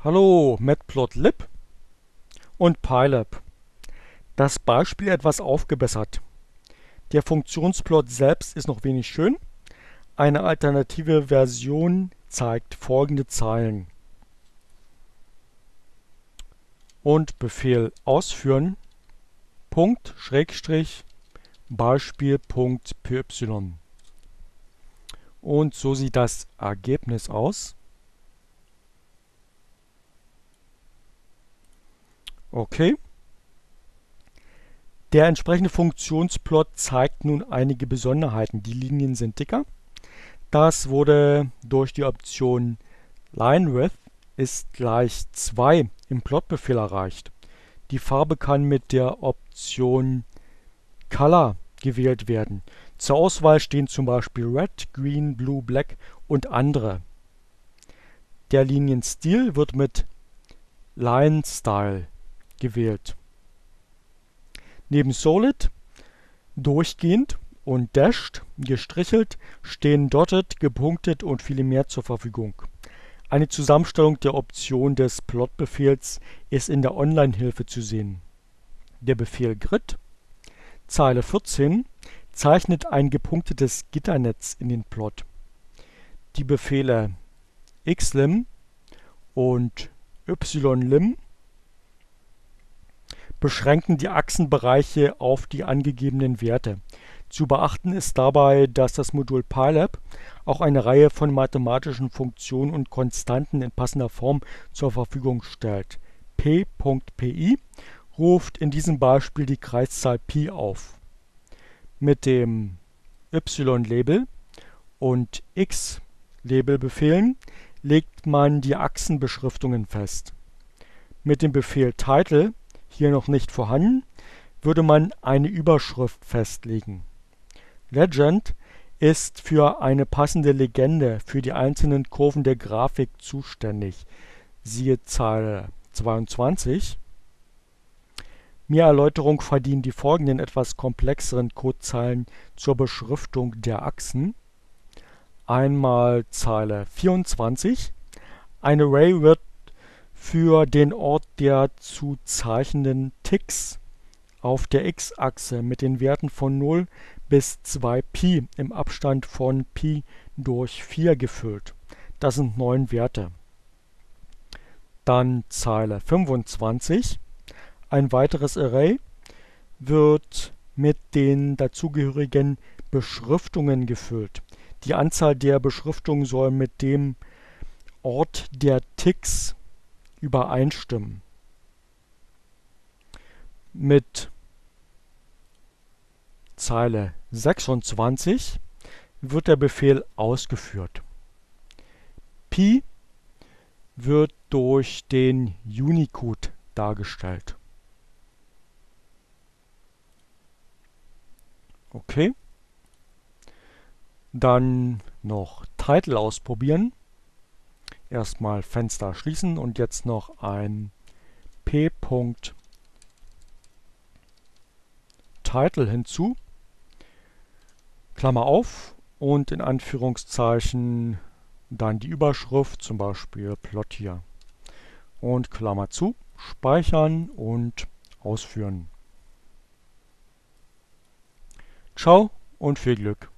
Hallo, Matplotlib und Pylab. Das Beispiel etwas aufgebessert. Der Funktionsplot selbst ist noch wenig schön. Eine alternative Version zeigt folgende Zeilen. Und Befehl ausführen, Punkt, Schrägstrich, Beispiel.py. Und so sieht das Ergebnis aus. Okay. Der entsprechende Funktionsplot zeigt nun einige Besonderheiten. Die Linien sind dicker. Das wurde durch die Option LineWidth ist gleich 2 im Plotbefehl erreicht. Die Farbe kann mit der Option Color gewählt werden. Zur Auswahl stehen zum Beispiel Red, Green, Blue, Black und andere. Der Linienstil wird mit Line Style gewählt. Neben Solid, durchgehend und Dashed, gestrichelt, stehen Dotted, gepunktet und viele mehr zur Verfügung. Eine Zusammenstellung der Optionen des Plotbefehls ist in der Online-Hilfe zu sehen. Der Befehl Grid, Zeile 14, zeichnet ein gepunktetes Gitternetz in den Plot. Die Befehle xlim und ylim beschränken die Achsenbereiche auf die angegebenen Werte. Zu beachten ist dabei, dass das Modul Pylab auch eine Reihe von mathematischen Funktionen und Konstanten in passender Form zur Verfügung stellt. P.pi ruft in diesem Beispiel die Kreiszahl Pi auf. Mit dem y-Label und x-Label-Befehlen legt man die Achsenbeschriftungen fest. Mit dem Befehl Title, hier noch nicht vorhanden, würde man eine Überschrift festlegen. Legend ist für eine passende Legende für die einzelnen Kurven der Grafik zuständig. Siehe Zeile 22. Mehr Erläuterung verdienen die folgenden etwas komplexeren Codezeilen zur Beschriftung der Achsen. Einmal Zeile 24. Ein Array wird für den Ort der zu zeichnenden Ticks auf der x-Achse mit den Werten von 0 bis 2pi im Abstand von Pi durch 4 gefüllt. Das sind 9 Werte. Dann Zeile 25. Ein weiteres Array wird mit den dazugehörigen Beschriftungen gefüllt. Die Anzahl der Beschriftungen soll mit dem Ort der Ticks übereinstimmen. Mit Zeile 26 wird der Befehl ausgeführt. Pi wird durch den Unicode dargestellt. Okay. Dann noch Title ausprobieren. Erstmal Fenster schließen und jetzt noch ein p.title hinzu, Klammer auf und in Anführungszeichen dann die Überschrift, zum Beispiel Plot hier, und Klammer zu, speichern und ausführen. Ciao und viel Glück!